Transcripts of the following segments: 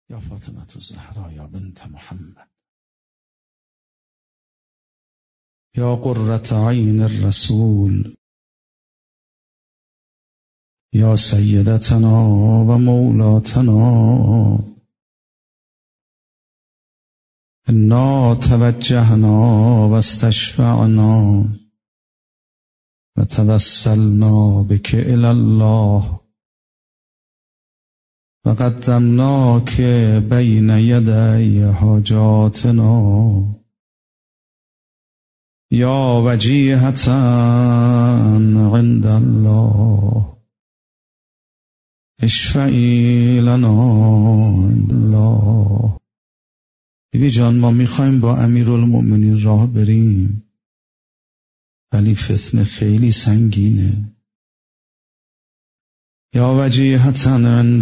یا فاطمة الزهرا یا بنت محمد یا قرة عین الرسول یا سیدتنا و مولاتنا انا توجهنا و استشفعنا و توسلنا بك الی الله و قدمناک بین یدی حاجاتنا یا وجیهة عند الله اشفعی لنا عند الله. بیبی جان ما میخوایم با امیرالمؤمنین راه بریم، ولی فتنه خیلی سنگینه. یا وجیهة عند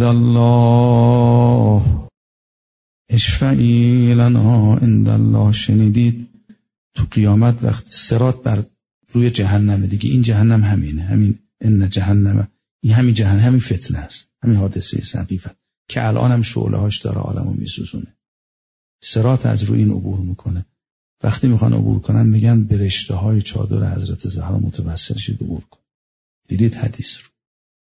الله اشفعی لنا عند الله. شنیدید تو قیامت وقت صراط بر روی جهنم دیگه، این جهنم همینه، همین ان جهنم، این همین جهنم، همین فتنه است، همین حادثه سقیفه که الان هم شعله هاش داره عالمو میسوزونه. صراط از روی این عبور میکنه. وقتی میخوان عبور کنن میگن به رشته های چادر حضرت زهرا متوسل شید عبور کن. دیدید حدیث رو؟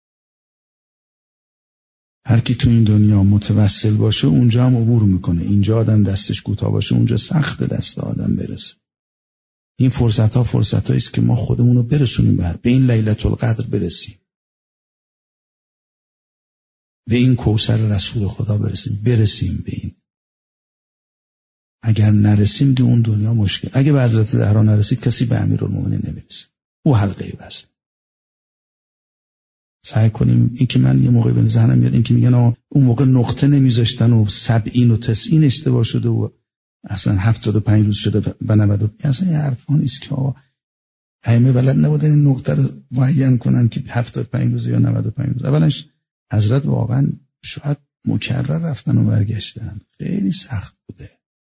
هر کی تو این دنیا متوسل باشه اونجا هم عبور میکنه. اینجا آدم دستش کوتاه باشه اونجا سخت دست آدم برسه. این فرصت ها فرصت هاییست که ما خودمون رو برسونیم به این لیلة القدر برسیم، به این کوثر رسول خدا برسیم به این. اگر نرسیم دیگه اون دنیا مشکل. اگه به حضرت زهرا نرسید کسی به امیرالمومنین نمیرسه. او حلقه بس. سعی کنیم. این که من یه موقع به ذهنم میاد این که میگن اون موقع نقطه نمیذاشتن و 70 و 90 اشتباه شده و اصلا 75 روز شده و 90. اصلا یه حرفا نیست که ائمه بلد نبودن این نقطه رو معین کنن که 75 روز یا 95 روز. اولش حضرت واقعا شاید مکرر رفتن و برگشتن. خیلی سخت بوده.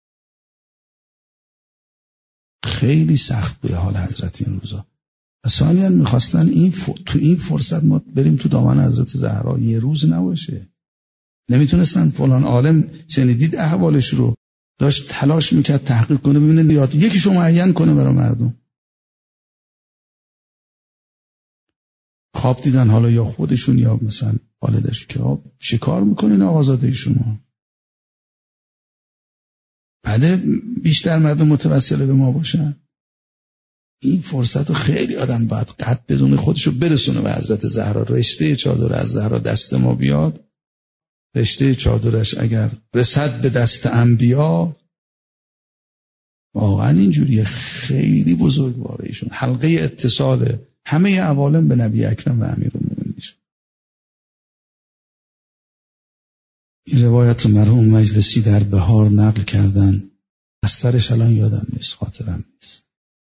خیلی سخت بوده حال حضرت این روزا. ثانیاً میخواستن تو این فرصت ما بریم تو دامن حضرت زهرا، یه روز نباشه. نمیتونستن فلان عالم شنیدید احوالش رو داشت تلاش میکرد تحقیق کنه ببینه یاد یکیشو معین کنه برای مردم. خواب دیدن حالا یا خودشون یا مثلا والدش که شکار میکنین آقازاده شما. بعد بیشتر مردم متوسل به ما باشن. این فرصت رو خیلی آدم باید قد بدونه خودشو برسونه به حضرت زهرا. رشته چادر از زهرا دست ما بیاد، رشته چادرش اگر رسد به دست انبیا، واقعا اینجوریه. خیلی بزرگواره ایشون، حلقه اتصال همه عوالم به نبی اکرم و امیرالمومنین. این روایت مرحوم مجلسی در بهار نقل کردن. بسترش الان یادم نیست، خاطرم نیست.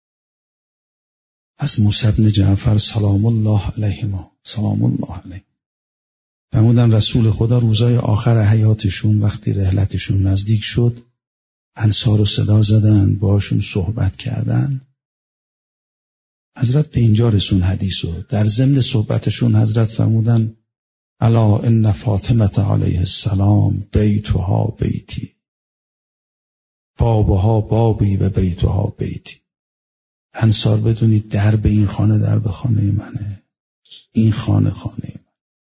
از موسی بن جعفر سلام الله علیهما، سلام الله علیه، فرمودن رسول خدا روزای آخر حیاتشون وقتی رحلتشون نزدیک شد انصار رو صدا زدن، باشون صحبت کردن. حضرت به اینجا رسون حدیث رو. در ضمن صحبتشون حضرت فرمودن الا ان فاطمه علیه السلام بیتها بیتی، بابها بابی و بیتها بیتی. انصار بدونید در به این خانه در به خانه منه، این خانه خانه من.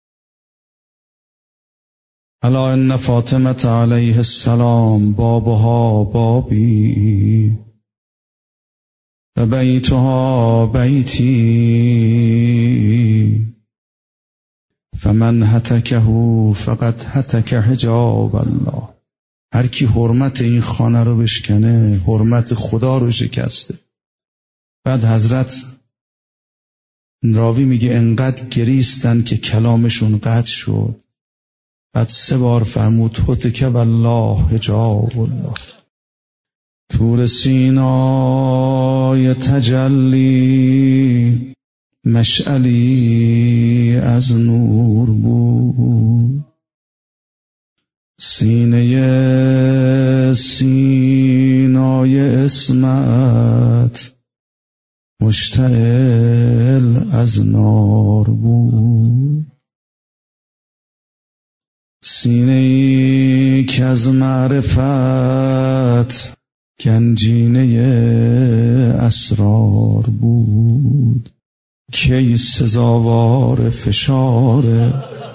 الا ان فاطمه علیه السلام بابها بابی و بیتها بیتی فمن هتکه فقط هتک حجاب الله. هر کی حرمت این خانه رو بشکنه حرمت خدا رو شکسته. بعد حضرت راوی میگه انقدر گریستن که کلامشون قطع شد. بعد 3 بار فرمود هتک والله حجاب الله. طور سینای تجلی مشعلی از نور بود، سینای اسمت مشتعل از نار بود. سینه‌ای که از معرفت گنجینه اسرار بود، کی سزاوار فشار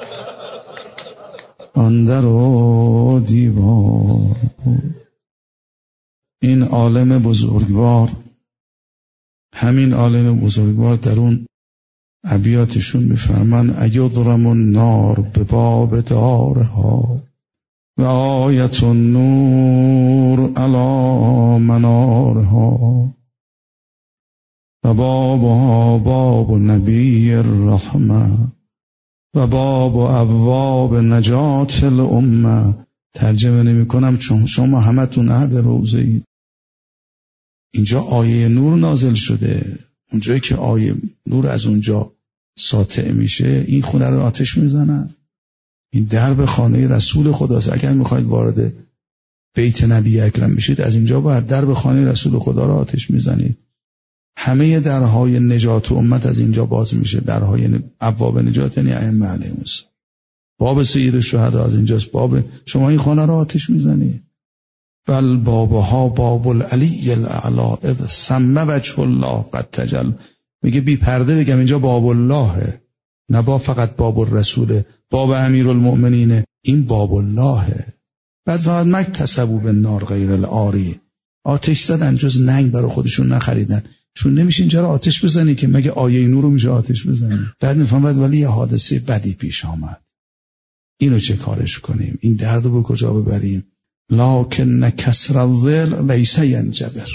آن در و دیوار بود. این عالم بزرگوار، همین عالم بزرگوار در اون ابیاتشون میفرمان ایضرم النار به باب دارها و آیت النور علی منارها و بابها باب نبی الرحمه و باب ابواب نجات الامه. ترجمه نمی کنم چون شما همتون اهل روزه اید. اینجا آیه نور نازل شده، اونجایی که آیه نور از اونجا ساطع میشه این خونه رو آتش میزنن. این درب خانه رسول خداست. اگر میخواید وارد بیت نبی اکرم بشید از اینجا باید درب خانه رسول خدا رو آتش میزنید. همه درهای نجات امت از اینجا باز میشه. درهای ابواب نجات یعنی ائمه علیهم السلام. باب سید الشهدا از اینجاست. باب شما این خانه رو آتش میزنید. بل بابها باب العلی الاعلی اذ سم وجه الله قد تجل. میگه بی پرده بگم اینجا باب اللهه، نه با فقط باب الرسوله، باب امیرالمؤمنینه، این باب اللهه. بعد فقط مکتسبوا بالنار غیر العاری، آتش زدن جز ننگ برای خودشون نخریدن. چون نمیشه اینجا رو آتش بزنی که مگه آیه نور رو میشه آتش بزنی. بعد میفهمد ولی یه حادثه بدی پیش آمد، اینو چه کارش کنیم، این درد رو به کجا ببریم. لکن کسر الظل لیس ینجبر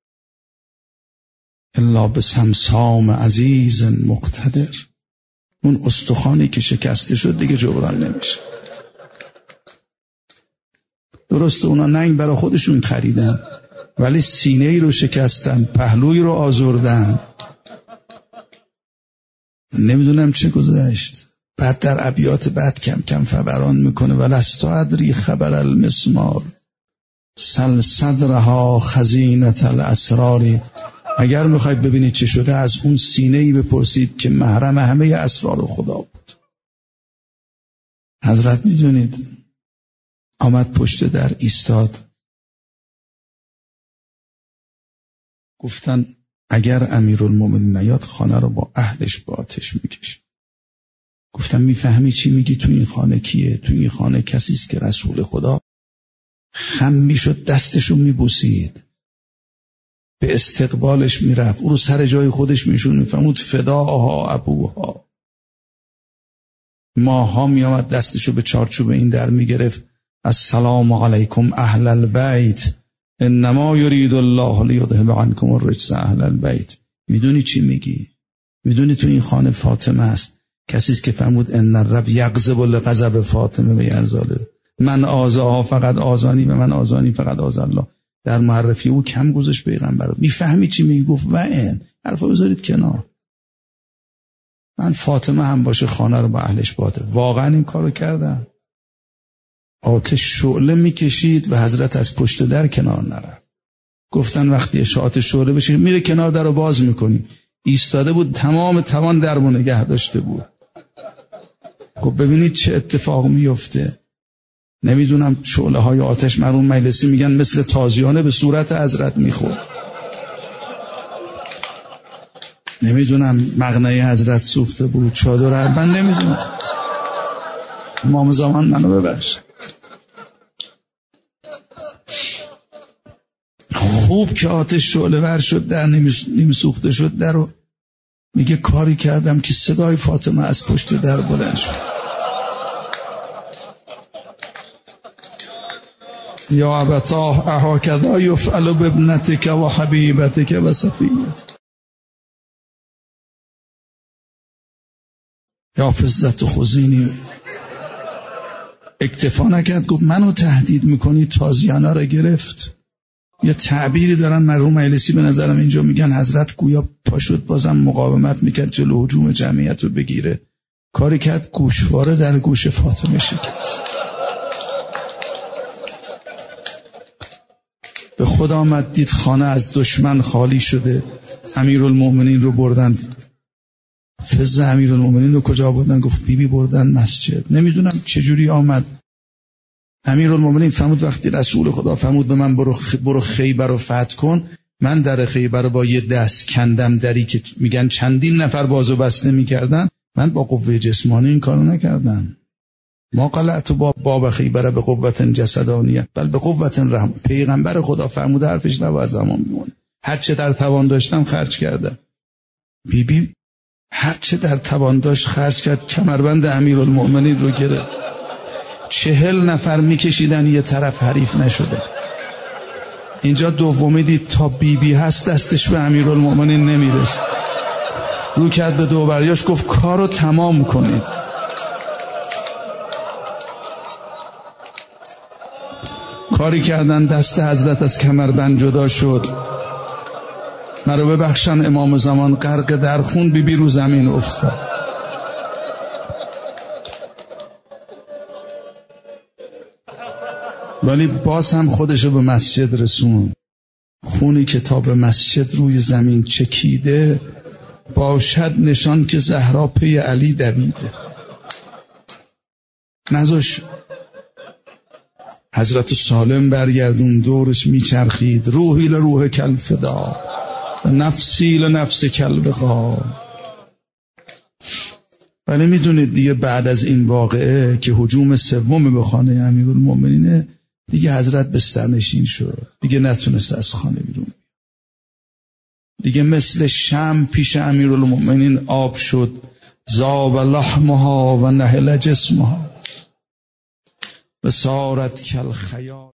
الا بسمسام عزیز مقتدر. اون استخوانی که شکسته شد دیگه جبران نمیشه. درسته اونا ننگ برای خودشون خریدن ولی سینه ای رو شکستن، پهلوی رو آزردن، نمیدونم چه گذشت. بعد در ابیات بعد کم کم فوران میکنه ولست ادری خبر المسمار سل صدرها خزینة الاسرار. اگر میخواید ببینید چه شده از اون سینه ای بپرسید که محرم همه اسرار خدا بود. حضرت میدونید آمد پشت در ایستاد، گفتن اگر امیرالمومنین نیاد خانه رو با اهلش با آتش میکشه. گفتم میفهمی چی میگی؟ تو این خانه کیه؟ تو این خانه کسی است که رسول خدا خم میشد دستشو میبوسید، به استقبالش میرفت، او رو سر جای خودش میشون میفهمود فداها ابوها. ماها میامد دستشو به چارچوب این در میگرفت السلام علیکم اهل البیت انما یرید الله لیذهب عنکم الرجس اهل البیت. میدونی چی میگی؟ میدونی تو این خانه فاطمه است، کسی است که فرمود ان الرب یغضب لغضب فاطمه و یرزاله. من آزاها فقط آزانی و من آزانی فقط آز الله. در معرفی او کم گذاشت پیغمبر. میفهمی چی میگی؟ گفت و این حرفا بذارید کنار، من فاطمه هم باشه خانه رو با اهلش باده. واقعا این کارو کردن. آتش شعله میکشید و حضرت از پشت در کنار نرفت. گفتن وقتی اشاعت شعله بشه میره کنار در رو باز میکنی. ایستاده بود، تمام توان در رو نگه داشته بود. خب ببینید چه اتفاق میفته. نمیدونم شعله های آتش مرحوم مجلسی میگن مثل تازیانه به صورت حضرت میخورد. نمیدونم مقنعه حضرت سوخته بود، چادر من نمیدونم. امام زمان منو ببخش. خوب که آتش شعله ور شد در نیم سوخته شد در رو میگه کاری کردم که صدای فاطمه از پشت در بلند شد. یا ابتاه اهاکذا یفعل بابنتک و حبیبتک و صفیت. یا فزت خزینی اکتفا نکرد، گفت منو تهدید میکنی، تازیانه رو گرفت. یه تعبیری دارن مرحوم مجلسی به نظرم اینجا میگن حضرت گویا پاشد بازم مقاومت میکرد جلو هجوم جمعیت رو بگیره. کاری کرد گوشواره در گوش فاطمه شکست. به خدا آمد دید خانه از دشمن خالی شده. امیرالمؤمنین رو بردن. فز امیرالمؤمنین رو کجا بردن؟ گفت بیبی بردن مسجد. نمیدونم چجوری آمد امیرالمومنین فرمود وقتی رسول خدا فرمود به من برو خیبر رو فتح کن، من در خیبر رو با یه دست کندم، دری که میگن چندین نفر بازو بسته میکردن، من با قوه جسمانی این کارو نکردم. ما قلعت باب خیبر به قوت جسدانیه بل به قوت رحم. پیغمبر خدا فرموده حرفش نباید زمان میمونه. هر چه در توان داشتم خرج کردم. بیبی هر چه در توان داشت خرج کرد، کمربند امیرالمومنین رو گرفت. 40 نفر میکشیدن یه طرف، حریف نشده. اینجا دومی دید تا بیبی هست دستش به امیرالمومنین نمیرسه، رو کرد به دوبریاش گفت کارو تمام کنید. کاری کردن، دست حضرت از کمربند جدا شد. مرا ببخشن امام زمان غرق در خون، بیبی رو زمین افتاد. ولی باز هم خودشو به مسجد رسون. خونی که تا به مسجد روی زمین چکیده، باشد نشان که زهرا پی علی دویده. نذاش حضرت سالم برگردون، دورش میچرخید. روحی لروح کل فدا و نفسی لنفس کل بقا. ولی میدونید دیگه بعد از این واقعه که هجوم سوم به خانه امیرالمومنینه، دیگه حضرت بسترنشین شد، دیگه نتونست از خانه بیرون. دیگه مثل شمع پیش امیرالمومنین آب شد. ذاب لحمها و نهل جسمها و صارت کالخیال.